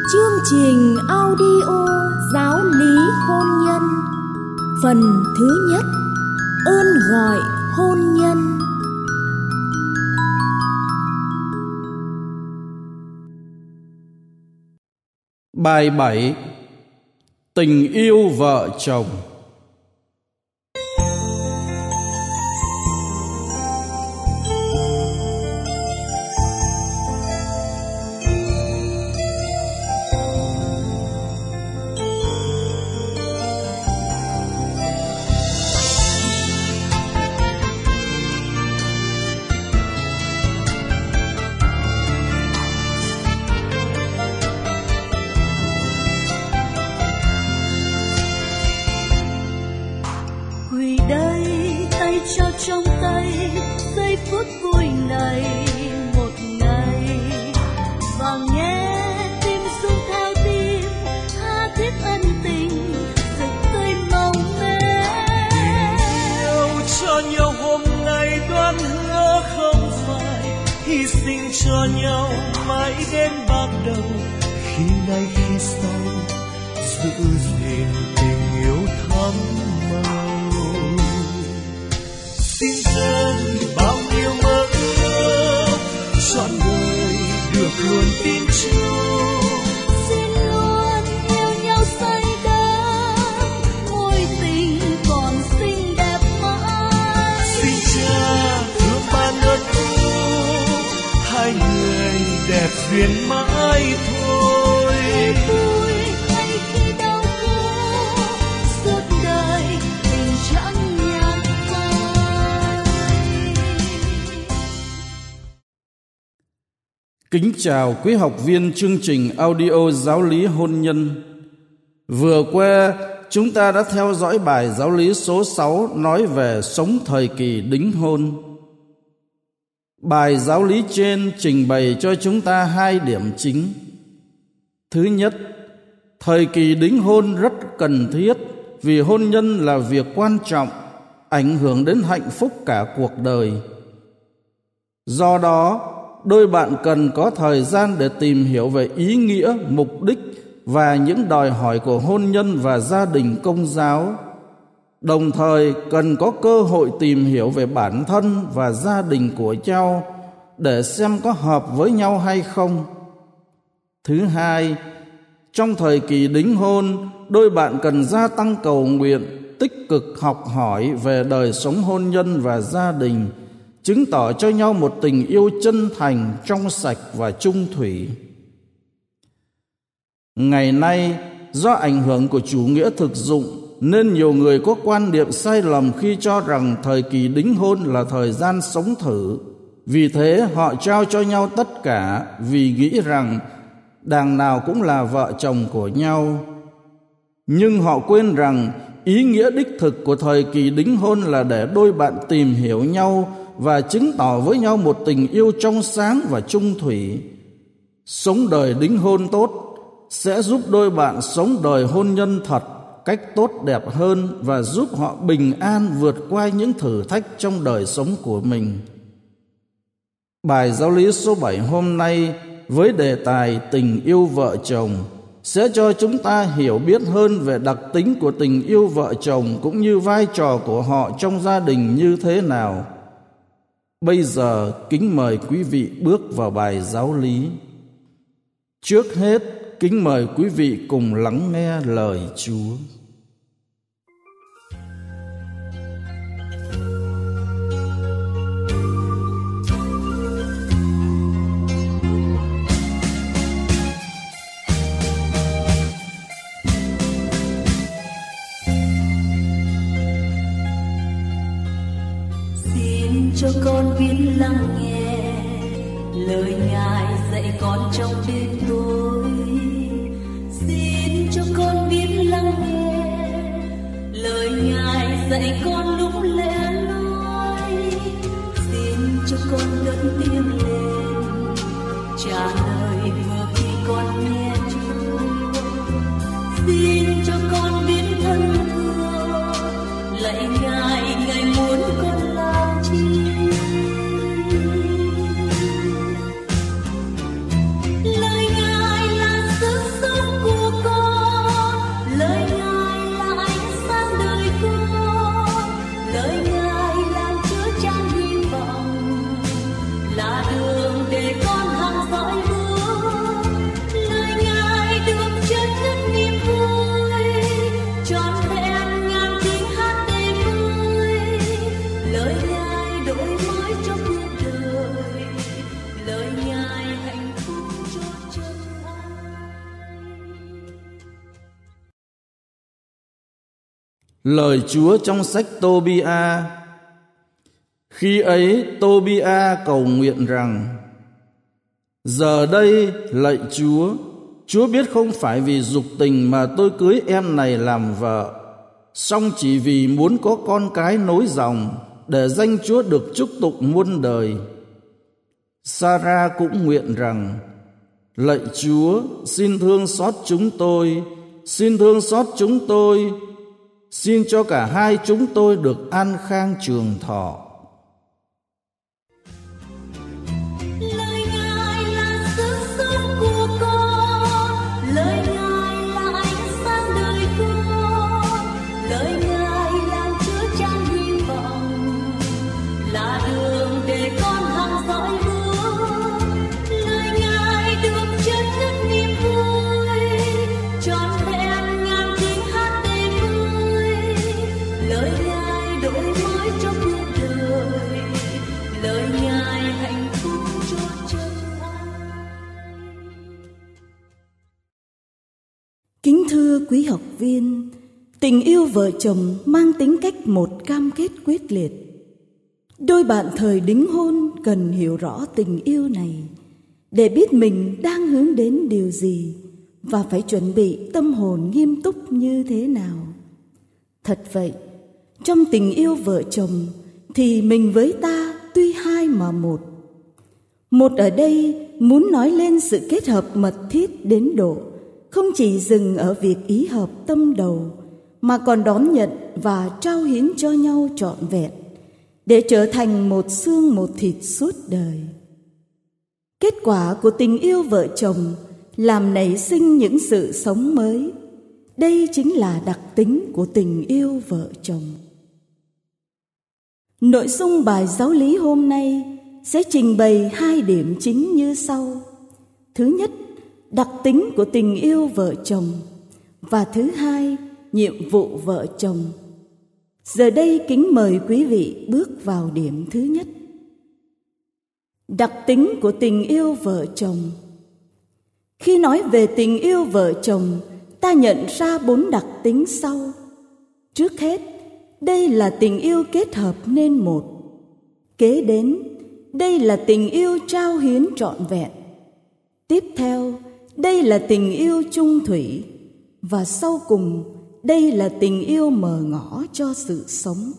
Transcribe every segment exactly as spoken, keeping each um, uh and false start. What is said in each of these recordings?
Chương trình audio giáo lý hôn nhân. Phần thứ nhất, ơn gọi hôn nhân. Bài bảy. Tình yêu vợ chồng. Quỳ đây tay trao trong tay giây phút vui này một ngày, và nghe tim rung theo tim tha thiết ân tình rực tươi mong manh. Yêu cho nhau hôm nay đoán hứa không phải hy sinh cho nhau mãi đến ban đầu, khi nay khi sau giữ gìn tình yêu thắm màu. Xin dân bao nhiêu mơ ước trọn đời được luôn tin chung. Xin luôn yêu nhau say đắm, mối tình còn xinh đẹp mãi. Xin cha thương ban ơn phúc, hai người đẹp duyên mãi thôi. Vui hay khi đau khổ, suốt đời tình chẳng nhạt phai. Kính chào quý học viên chương trình audio giáo lý hôn nhân. Vừa qua, chúng ta đã theo dõi bài giáo lý số sáu nói về sống thời kỳ đính hôn. Bài giáo lý trên trình bày cho chúng ta hai điểm chính. Thứ nhất, thời kỳ đính hôn rất cần thiết vì hôn nhân là việc quan trọng, ảnh hưởng đến hạnh phúc cả cuộc đời. Do đó, đôi bạn cần có thời gian để tìm hiểu về ý nghĩa, mục đích và những đòi hỏi của hôn nhân và gia đình Công giáo. Đồng thời cần có cơ hội tìm hiểu về bản thân và gia đình của nhau để xem có hợp với nhau hay không. Thứ hai, trong thời kỳ đính hôn, đôi bạn cần gia tăng cầu nguyện, tích cực học hỏi về đời sống hôn nhân và gia đình, chứng tỏ cho nhau một tình yêu chân thành, trong sạch và chung thủy. Ngày nay, do ảnh hưởng của chủ nghĩa thực dụng, nên nhiều người có quan niệm sai lầm khi cho rằng thời kỳ đính hôn là thời gian sống thử. Vì thế họ trao cho nhau tất cả vì nghĩ rằng đằng nào cũng là vợ chồng của nhau. Nhưng họ quên rằng ý nghĩa đích thực của thời kỳ đính hôn là để đôi bạn tìm hiểu nhau và chứng tỏ với nhau một tình yêu trong sáng và chung thủy. Sống đời đính hôn tốt sẽ giúp đôi bạn sống đời hôn nhân thật cách tốt đẹp hơn và giúp họ bình an vượt qua những thử thách trong đời sống của mình. Bài giáo lý số bảy hôm nay với đề tài tình yêu vợ chồng sẽ cho chúng ta hiểu biết hơn về đặc tính của tình yêu vợ chồng cũng như vai trò của họ trong gia đình như thế nào. Bây giờ kính mời quý vị bước vào bài giáo lý. Trước hết, kính mời quý vị cùng lắng nghe lời Chúa. Xin cho con biết lắng nghe lời Ngài dạy con trong đêm tối. Xin cho con biết lắng nghe lời Ngài dạy con lúc lẻ loi. Xin cho con cất tiếng lên trả lời vừa khi con nghe Chúa. Xin cho con biết thân thương lạy Ngài, Ngài muốn con làm chi. Lời Ngài là sức sống là đường để con hằng dõi bước. Lời Ngài được chất ngất niềm vui, trọn vẹn ngàn tiếng hát tươi vui. Lời Ngài đổi mới cho cuộc đời, lời Ngài hạnh phúc cho chân ai. Lời Chúa trong sách Tô-bi-a. Khi ấy Tô-bi-a cầu nguyện rằng: Giờ đây lạy Chúa, Chúa biết không phải vì dục tình mà tôi cưới em này làm vợ, song chỉ vì muốn có con cái nối dòng, để danh Chúa được chúc tụng muôn đời. Sa-ra cũng nguyện rằng: Lạy Chúa, xin thương xót chúng tôi, xin thương xót chúng tôi, xin cho cả hai chúng tôi được an khang trường thọ. Lời Ngài là sức sống của con, lời Ngài là ánh sáng đời con, lời Ngài làm chứa chan hy vọng, là đường để con hằng dõi bước. Lời Ngài được chất ngất niềm vui, trọn vẹn ngàn tiếng hát tươi vui. Lời Ngài đổi mới cho cuộc đời, lời Ngài hạnh phúc cho chân ai. Kính thưa quý học viên, tình yêu vợ chồng mang tính cách một cam kết quyết liệt. Đôi bạn thời đính hôn cần hiểu rõ tình yêu này để biết mình đang hướng đến điều gì và phải chuẩn bị tâm hồn nghiêm túc như thế nào. Thật vậy, trong tình yêu vợ chồng thì mình với ta tuy hai mà một. Một ở đây muốn nói lên sự kết hợp mật thiết đến độ không chỉ dừng ở việc ý hợp tâm đầu, mà còn đón nhận và trao hiến cho nhau trọn vẹn, để trở thành một xương một thịt suốt đời. Kết quả của tình yêu vợ chồng làm nảy sinh những sự sống mới. Đây chính là đặc tính của tình yêu vợ chồng. Nội dung bài giáo lý hôm nay sẽ trình bày hai điểm chính như sau. Thứ nhất, đặc tính của tình yêu vợ chồng. Và thứ hai, nhiệm vụ vợ chồng. Giờ đây kính mời quý vị bước vào điểm thứ nhất. Đặc tính của tình yêu vợ chồng. Khi nói về tình yêu vợ chồng, ta nhận ra bốn đặc tính sau. Trước hết, đây là tình yêu kết hợp nên một. Kế đến, đây là tình yêu trao hiến trọn vẹn. Tiếp theo, đây là tình yêu chung thủy. Và sau cùng, đây là tình yêu mở ngõ cho sự sống.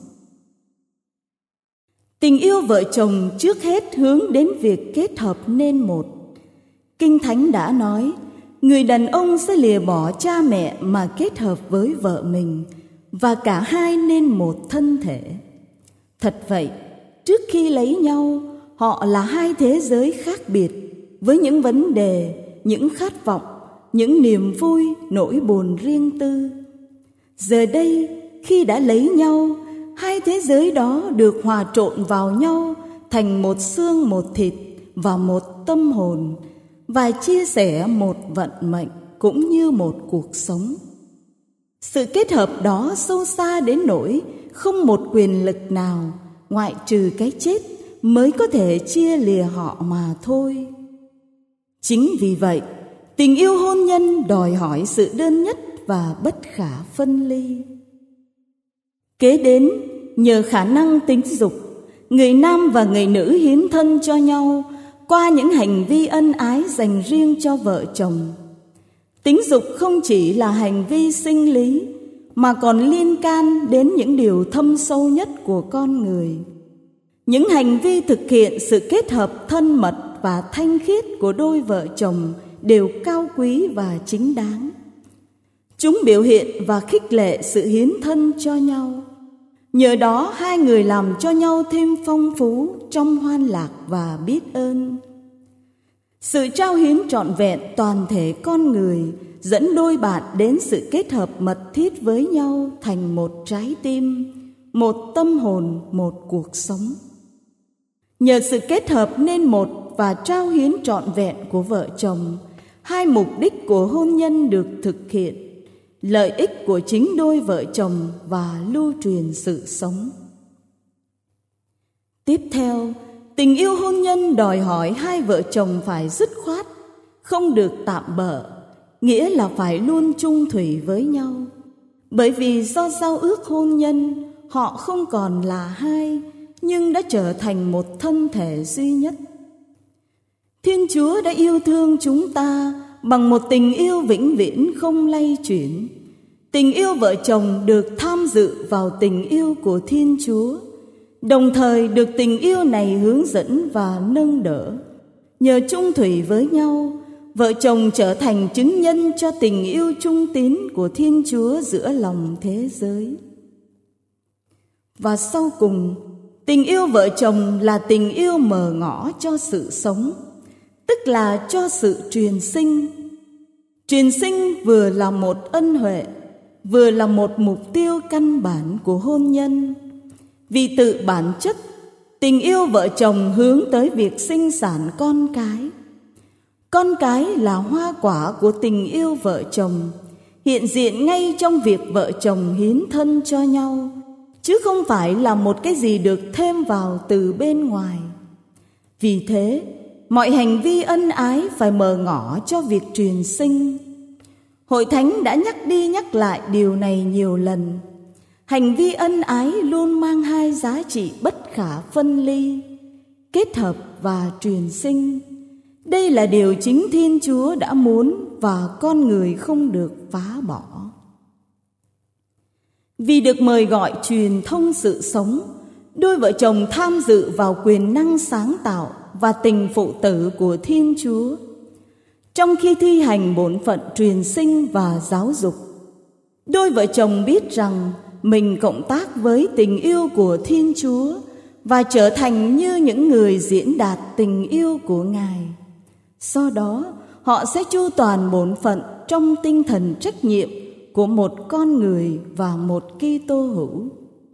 Tình yêu vợ chồng trước hết hướng đến việc kết hợp nên một. Kinh Thánh đã nói, người đàn ông sẽ lìa bỏ cha mẹ mà kết hợp với vợ mình, và cả hai nên một thân thể. Thật vậy, trước khi lấy nhau, họ là hai thế giới khác biệt, với những vấn đề, những khát vọng, những niềm vui, nỗi buồn riêng tư. Giờ đây, khi đã lấy nhau, hai thế giới đó được hòa trộn vào nhau thành một xương một thịt và một tâm hồn, và chia sẻ một vận mệnh cũng như một cuộc sống. Sự kết hợp đó sâu xa đến nỗi không một quyền lực nào ngoại trừ cái chết mới có thể chia lìa họ mà thôi. Chính vì vậy, tình yêu hôn nhân đòi hỏi sự đơn nhất và bất khả phân ly. Kế đến, nhờ khả năng tính dục, người nam và người nữ hiến thân cho nhau qua những hành vi ân ái dành riêng cho vợ chồng. Tính dục không chỉ là hành vi sinh lý, mà còn liên can đến những điều thâm sâu nhất của con người. Những hành vi thực hiện sự kết hợp thân mật và thanh khiết của đôi vợ chồng đều cao quý và chính đáng. Chúng biểu hiện và khích lệ sự hiến thân cho nhau. Nhờ đó hai người làm cho nhau thêm phong phú trong hoan lạc và biết ơn. Sự trao hiến trọn vẹn toàn thể con người dẫn đôi bạn đến sự kết hợp mật thiết với nhau thành một trái tim, một tâm hồn, một cuộc sống. Nhờ sự kết hợp nên một và trao hiến trọn vẹn của vợ chồng, hai mục đích của hôn nhân được thực hiện: lợi ích của chính đôi vợ chồng và lưu truyền sự sống. Tiếp theo, tình yêu hôn nhân đòi hỏi hai vợ chồng phải dứt khoát, không được tạm bợ, nghĩa là phải luôn chung thủy với nhau. Bởi vì do giao ước hôn nhân, họ không còn là hai, nhưng đã trở thành một thân thể duy nhất. Thiên Chúa đã yêu thương chúng ta bằng một tình yêu vĩnh viễn không lay chuyển. Tình yêu vợ chồng được tham dự vào tình yêu của Thiên Chúa, đồng thời được tình yêu này hướng dẫn và nâng đỡ. Nhờ chung thủy với nhau, vợ chồng trở thành chứng nhân cho tình yêu trung tín của Thiên Chúa giữa lòng thế giới. Và sau cùng, tình yêu vợ chồng là tình yêu mở ngõ cho sự sống, tức là cho sự truyền sinh. Truyền sinh vừa là một ân huệ, vừa là một mục tiêu căn bản của hôn nhân. Vì tự bản chất, tình yêu vợ chồng hướng tới việc sinh sản con cái. Con cái là hoa quả của tình yêu vợ chồng, hiện diện ngay trong việc vợ chồng hiến thân cho nhau, chứ không phải là một cái gì được thêm vào từ bên ngoài. Vì thế, mọi hành vi ân ái phải mở ngõ cho việc truyền sinh. Hội Thánh đã nhắc đi nhắc lại điều này nhiều lần. Hành vi ân ái luôn mang hai giá trị bất khả phân ly: kết hợp và truyền sinh. Đây là điều chính Thiên Chúa đã muốn và con người không được phá bỏ. Vì được mời gọi truyền thông sự sống, đôi vợ chồng tham dự vào quyền năng sáng tạo và tình phụ tử của Thiên Chúa. Trong khi thi hành bổn phận truyền sinh và giáo dục, đôi vợ chồng biết rằng mình cộng tác với tình yêu của Thiên Chúa và trở thành như những người diễn đạt tình yêu của Ngài. Do đó, họ sẽ chu toàn bổn phận trong tinh thần trách nhiệm của một con người và một Kitô hữu.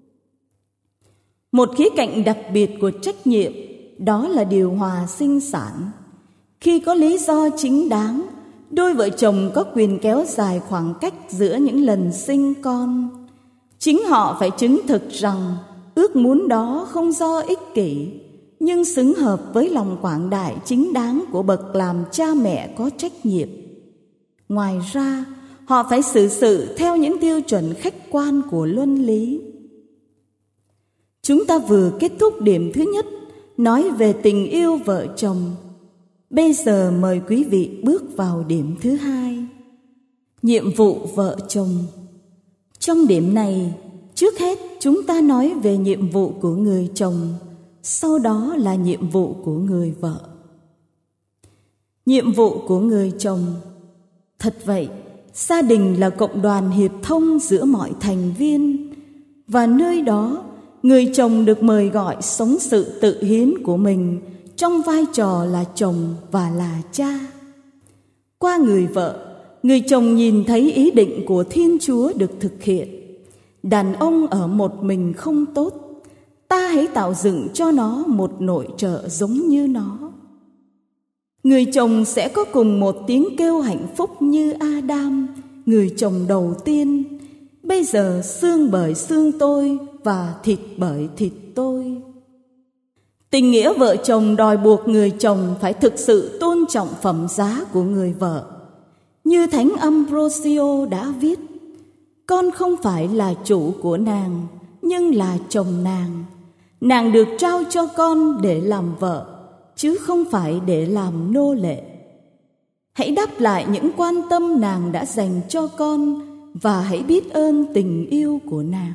Một khía cạnh đặc biệt của trách nhiệm đó là điều hòa sinh sản. Khi có lý do chính đáng, đôi vợ chồng có quyền kéo dài khoảng cách giữa những lần sinh con. Chính họ phải chứng thực rằng ước muốn đó không do ích kỷ, nhưng xứng hợp với lòng quảng đại chính đáng của bậc làm cha mẹ có trách nhiệm. Ngoài ra, họ phải xử sự theo những tiêu chuẩn khách quan của luân lý. Chúng ta vừa kết thúc điểm thứ nhất, nói về tình yêu vợ chồng. Bây giờ mời quý vị bước vào điểm thứ hai, nhiệm vụ vợ chồng. Trong điểm này, trước hết chúng ta nói về nhiệm vụ của người chồng, sau đó là nhiệm vụ của người vợ. Nhiệm vụ của người chồng. Thật vậy, gia đình là cộng đoàn hiệp thông giữa mọi thành viên, và nơi đó, người chồng được mời gọi sống sự tự hiến của mình trong vai trò là chồng và là cha. Qua người vợ, người chồng nhìn thấy ý định của Thiên Chúa được thực hiện. Đàn ông ở một mình không tốt, ta hãy tạo dựng cho nó một nội trợ giống như nó. Người chồng sẽ có cùng một tiếng kêu hạnh phúc như Adam, người chồng đầu tiên. Bây giờ xương bởi xương tôi và thịt bởi thịt tôi. Tình nghĩa vợ chồng đòi buộc người chồng phải thực sự tôn trọng phẩm giá của người vợ. Như Thánh Ambrosio đã viết, con không phải là chủ của nàng, nhưng là chồng nàng. Nàng được trao cho con để làm vợ, chứ không phải để làm nô lệ. Hãy đáp lại những quan tâm nàng đã dành cho con và hãy biết ơn tình yêu của nàng.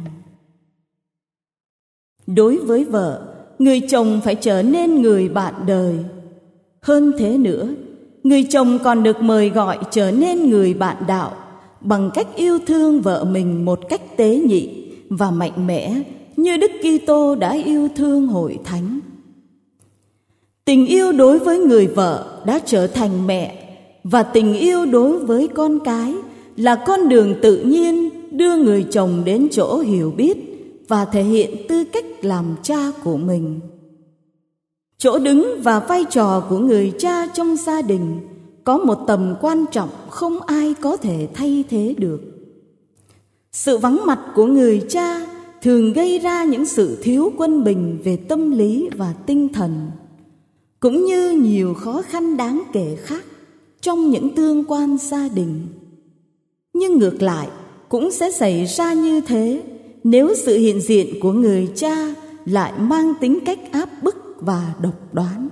Đối với vợ, người chồng phải trở nên người bạn đời. Hơn thế nữa, người chồng còn được mời gọi trở nên người bạn đạo bằng cách yêu thương vợ mình một cách tế nhị và mạnh mẽ như Đức Kitô đã yêu thương hội thánh. Tình yêu đối với người vợ đã trở thành mẹ, và tình yêu đối với con cái là con đường tự nhiên đưa người chồng đến chỗ hiểu biết và thể hiện tư cách làm cha của mình. Chỗ đứng và vai trò của người cha trong gia đình có một tầm quan trọng không ai có thể thay thế được. Sự vắng mặt của người cha thường gây ra những sự thiếu quân bình về tâm lý và tinh thần, cũng như nhiều khó khăn đáng kể khác trong những tương quan gia đình. Nhưng ngược lại cũng sẽ xảy ra như thế nếu sự hiện diện của người cha lại mang tính cách áp bức và độc đoán.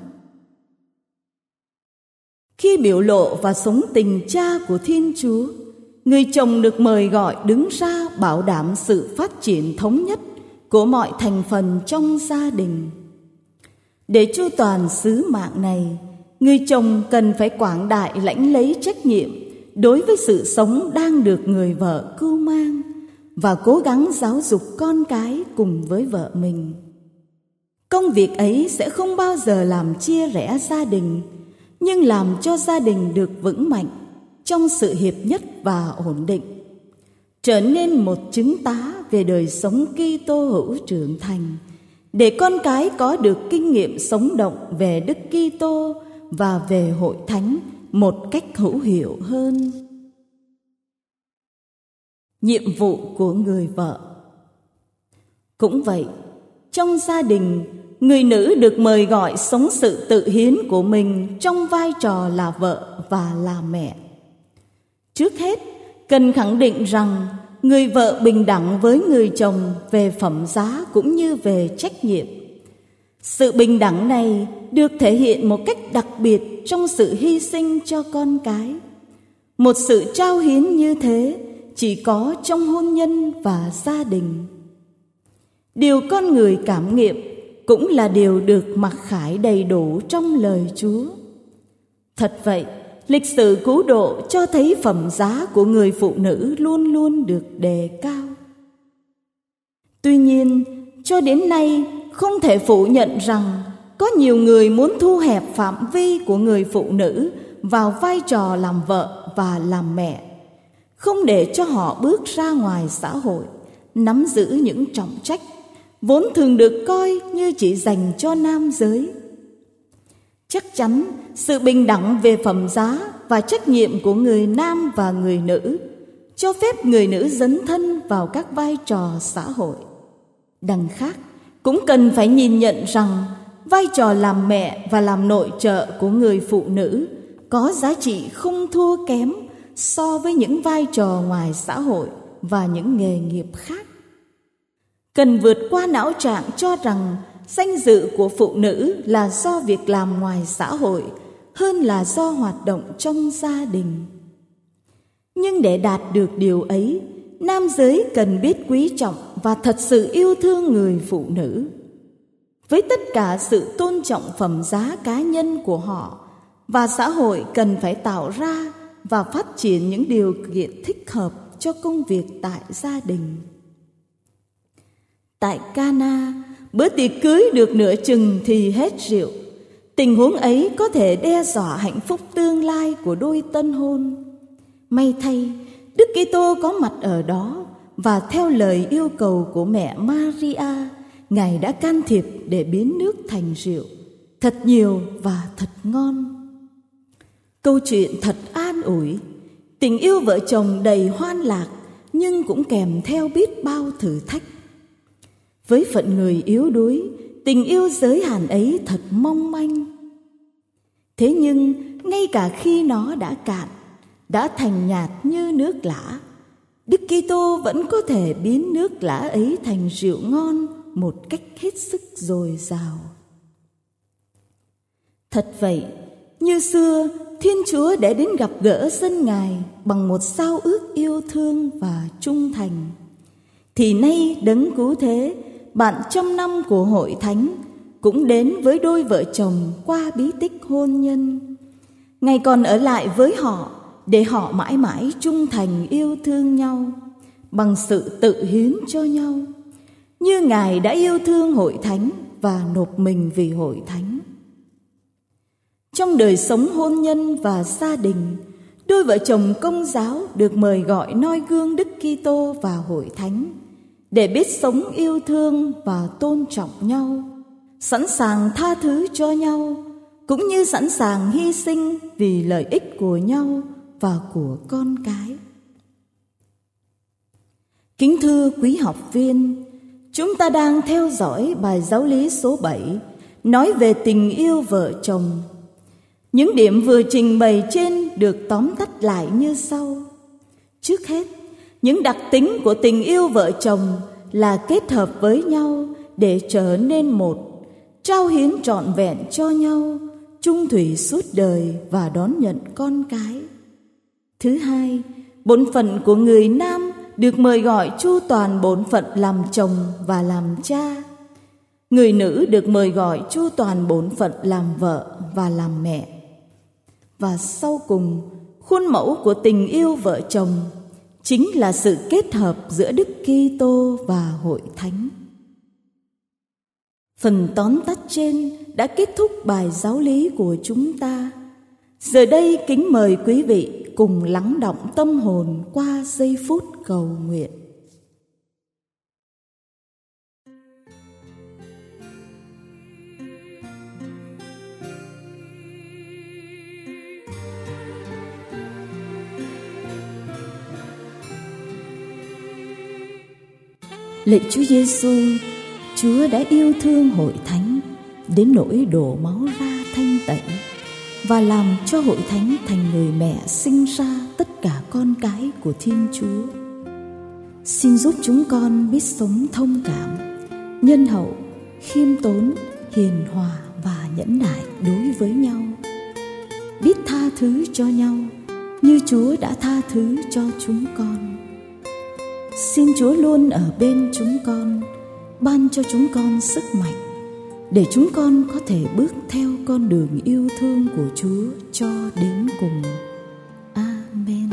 Khi biểu lộ và sống tình cha của Thiên Chúa, người chồng được mời gọi đứng ra bảo đảm sự phát triển thống nhất của mọi thành phần trong gia đình. Để chu toàn sứ mạng này, người chồng cần phải quảng đại lãnh lấy trách nhiệm đối với sự sống đang được người vợ cưu mang và cố gắng giáo dục con cái cùng với vợ mình. Công việc ấy sẽ không bao giờ làm chia rẽ gia đình, nhưng làm cho gia đình được vững mạnh trong sự hiệp nhất và ổn định, trở nên một chứng tá về đời sống Kitô hữu trưởng thành, để con cái có được kinh nghiệm sống động về Đức Kitô và về hội thánh một cách hữu hiệu hơn. Nhiệm vụ của người vợ. Cũng vậy, trong gia đình, người nữ được mời gọi sống sự tự hiến của mình trong vai trò là vợ và là mẹ. Trước hết, cần khẳng định rằng người vợ bình đẳng với người chồng về phẩm giá cũng như về trách nhiệm. Sự bình đẳng này được thể hiện một cách đặc biệt trong sự hy sinh cho con cái. Một sự trao hiến như thế chỉ có trong hôn nhân và gia đình. Điều con người cảm nghiệm cũng là điều được mặc khải đầy đủ trong lời Chúa. Thật vậy, lịch sử cứu độ cho thấy phẩm giá của người phụ nữ luôn luôn được đề cao. Tuy nhiên, cho đến nay không thể phủ nhận rằng có nhiều người muốn thu hẹp phạm vi của người phụ nữ vào vai trò làm vợ và làm mẹ, không để cho họ bước ra ngoài xã hội, nắm giữ những trọng trách vốn thường được coi như chỉ dành cho nam giới. Chắc chắn sự bình đẳng về phẩm giá và trách nhiệm của người nam và người nữ cho phép người nữ dấn thân vào các vai trò xã hội. Đằng khác, cũng cần phải nhìn nhận rằng vai trò làm mẹ và làm nội trợ của người phụ nữ có giá trị không thua kém so với những vai trò ngoài xã hội và những nghề nghiệp khác. Cần vượt qua não trạng cho rằng danh dự của phụ nữ là do việc làm ngoài xã hội hơn là do hoạt động trong gia đình. Nhưng để đạt được điều ấy, nam giới cần biết quý trọng và thật sự yêu thương người phụ nữ. Với tất cả sự tôn trọng phẩm giá cá nhân của họ, và xã hội cần phải tạo ra và phát triển những điều kiện thích hợp cho công việc tại gia đình. Tại Cana, bữa tiệc cưới được nửa chừng thì hết rượu. Tình huống ấy có thể đe dọa hạnh phúc tương lai của đôi tân hôn. May thay, Đức Kitô có mặt ở đó, và theo lời yêu cầu của mẹ Maria, Ngài đã can thiệp để biến nước thành rượu, thật nhiều và thật ngon. Câu chuyện thật an ủi. Tình yêu vợ chồng đầy hoan lạc, nhưng cũng kèm theo biết bao thử thách. Với phận người yếu đuối, tình yêu giới hạn ấy thật mong manh. Thế nhưng, ngay cả khi nó đã cạn, đã thành nhạt như nước lã, Đức Kitô vẫn có thể biến nước lã ấy thành rượu ngon một cách hết sức dồi dào. Thật vậy, như xưa, Thiên Chúa đã đến gặp gỡ dân Ngài bằng một giao ước yêu thương và trung thành, thì nay Đấng Cứu Thế, bạn trăm năm của Hội Thánh, cũng đến với đôi vợ chồng qua bí tích hôn nhân. Ngài còn ở lại với họ để họ mãi mãi trung thành yêu thương nhau bằng sự tự hiến cho nhau, như Ngài đã yêu thương Hội Thánh và nộp mình vì Hội Thánh. Trong đời sống hôn nhân và gia đình, đôi vợ chồng Công giáo được mời gọi noi gương Đức Kitô và Hội Thánh để biết sống yêu thương và tôn trọng nhau, sẵn sàng tha thứ cho nhau, cũng như sẵn sàng hy sinh vì lợi ích của nhau và của con cái. Kính thưa quý học viên, chúng ta đang theo dõi bài giáo lý số bảy nói về tình yêu vợ chồng. Những điểm vừa trình bày trên được tóm tắt lại như sau. Trước hết, những đặc tính của tình yêu vợ chồng là kết hợp với nhau để trở nên một, trao hiến trọn vẹn cho nhau, chung thủy suốt đời và đón nhận con cái. Thứ hai, bổn phận của người nam được mời gọi chu toàn bổn phận làm chồng và làm cha. Người nữ được mời gọi chu toàn bổn phận làm vợ và làm mẹ. Và sau cùng, khuôn mẫu của tình yêu vợ chồng chính là sự kết hợp giữa Đức Kitô và Hội Thánh. Phần tóm tắt trên đã kết thúc bài giáo lý của chúng ta. Giờ đây kính mời quý vị cùng lắng đọng tâm hồn qua giây phút cầu nguyện. Lạy Chúa Giêsu, Chúa đã yêu thương Hội Thánh đến nỗi đổ máu ra thanh tẩy và làm cho Hội Thánh thành người mẹ sinh ra tất cả con cái của Thiên Chúa. Xin giúp chúng con biết sống thông cảm, nhân hậu, khiêm tốn, hiền hòa và nhẫn nại đối với nhau, biết tha thứ cho nhau như Chúa đã tha thứ cho chúng con. Xin Chúa luôn ở bên chúng con, ban cho chúng con sức mạnh để chúng con có thể bước theo con đường yêu thương của Chúa cho đến cùng. Amen.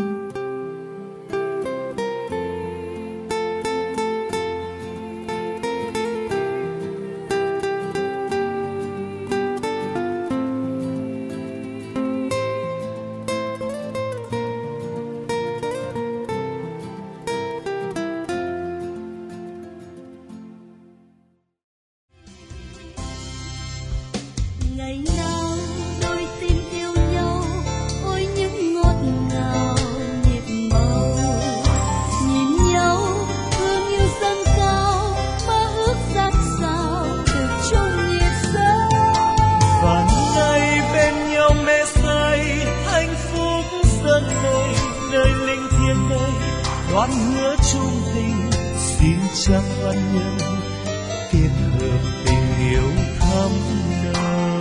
Ngày nào đôi tim yêu nhau, ôi những ngọt ngào nhịp màu, nhìn nhau thương yêu dâng cao, mơ ước dạt dào từ trong nhiệt sâu. Và nay bên nhau mê say, hạnh phúc dâng lên nơi linh thiêng đây, đoán hứa chung tình, xin chắc ân nhân kết hợp tình yêu thắm đời.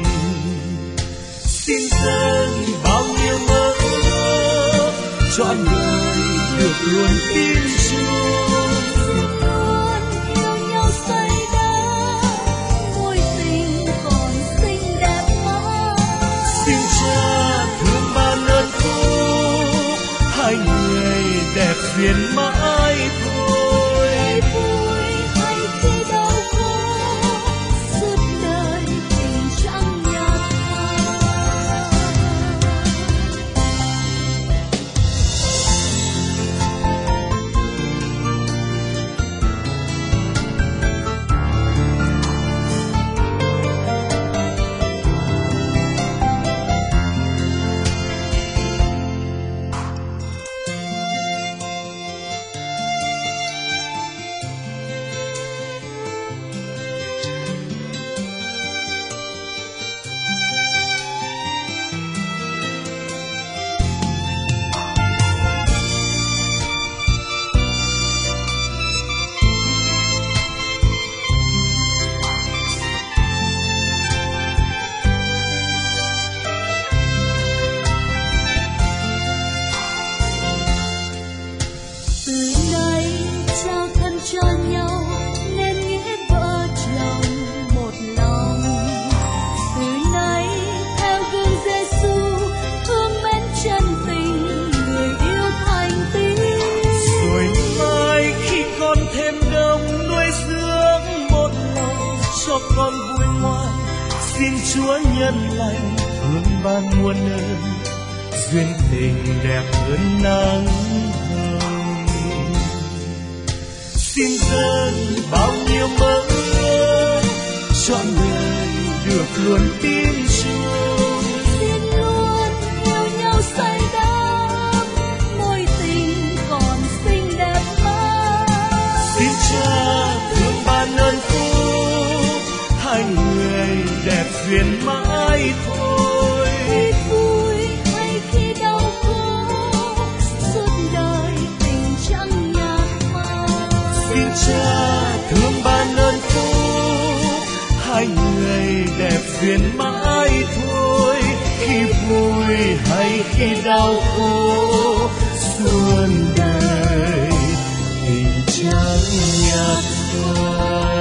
Xin dâng bao nhiêu mơ ước cho đời được luôn tin Chúa. Luôn yêu nhau say đắm, mối tình còn xinh đẹp mãi. Xin Cha thương ban ơn phúc, hai người đẹp duyên mãi thôi. Hay vui hay khi đau khổ, suốt đời tình chẳng nhạt phai. con vui ngoan, xin Chúa nhân lành thương ban muôn ơn, duyên tình đẹp hơn nắng hồng. Xin dâng bao nhiêu mơ ước trọn đời được luôn tin chung. Xin luôn yêu nhau say đắm, mối tình còn xinh đẹp mãi. Xin Cha thương ban ơn phúc, hai người đẹp duyên mãi thôi. Khi vui hay khi đau khổ, suốt đời tình chẳng nhạt phai. Xin Cha thương ban ơn phúc, hai người đẹp duyên mãi thôi. Khi vui hay khi đau khổ, suốt đời tình chẳng nhạt phai.